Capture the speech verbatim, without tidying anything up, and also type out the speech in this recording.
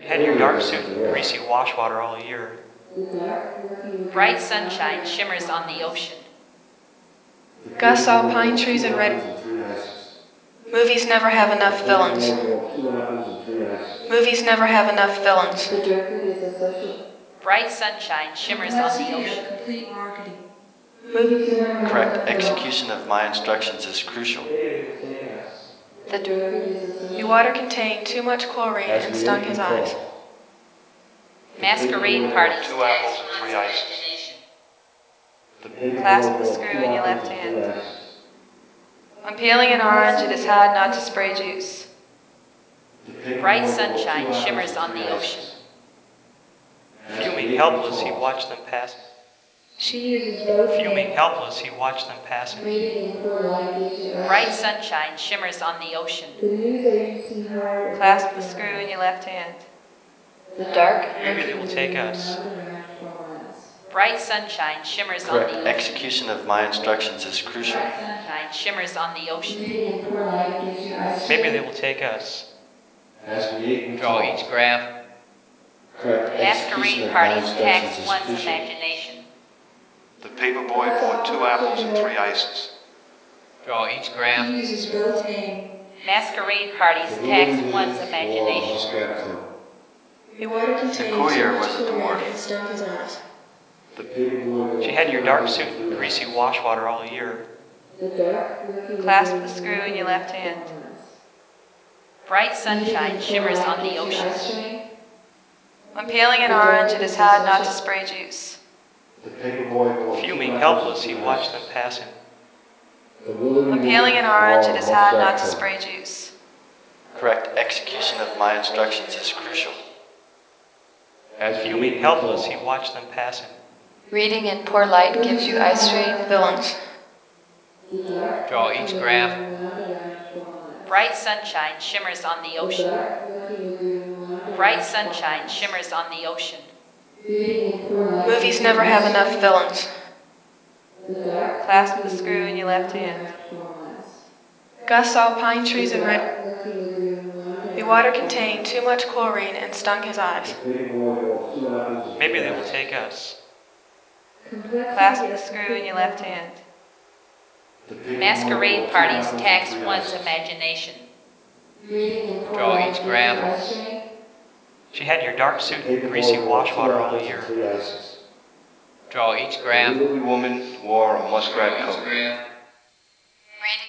You had your dark suit and greasy wash water all year. Bright sunshine shimmers on the ocean. Gus saw pine trees and red. Movies never have enough villains. Movies never have enough villains. Bright sunshine shimmers on the ocean. Complete marketing. Correct execution of my instructions is crucial. The, the water contained too much chlorine and stung his eyes. Masquerade parties. Two apples and three ices. Clasp the screw in your left hand. When peeling an orange, it is hard not to spray juice. Bright sunshine shimmers on the ocean. Fuming helpless, he watched them pass. Fuming helpless, he watched them passing. Bright sunshine shimmers on the ocean. Clasp the screw in your left hand. The dark. Maybe they will take us. Bright sunshine shimmers on Correct the ocean. execution of my instructions is crucial. Sunshine shimmers on the ocean. Maybe they will take us. Draw each graph. Correct execution Masquerade of my parties instructions tax is one's crucial. imagination. The paperboy bought two apples and three ices. Draw each graph. He uses both hands. Masquerade parties tax one's imagination. The water contained The too courier much was a chlorine dwarf. and stung his eyes. She had your dark suit and greasy wash water all year. Clasp the screw in your left hand. Bright sunshine shimmers on the ocean. When peeling an orange, it is hard not to spray juice. Fuming helpless, he watched them passing. When peeling an orange, it is hard not to spray juice. Correct execution of my instructions is crucial. Fuming helpless, he watched them passing. Reading in poor light gives you eye strain villains. Draw each graph. Bright sunshine shimmers on the ocean. Bright sunshine shimmers on the ocean. Movies never have enough villains. Clasp the screw in your left hand. Gus saw pine trees and red. The water contained too much chlorine and stung his eyes. Maybe they will take us. Clasp the screw in your left hand. Masquerade parties tax one's imagination. Draw each graph. She had your dark suit and greasy wash water all year. Draw each graph. The woman wore a muskrat Draw each coat. graph.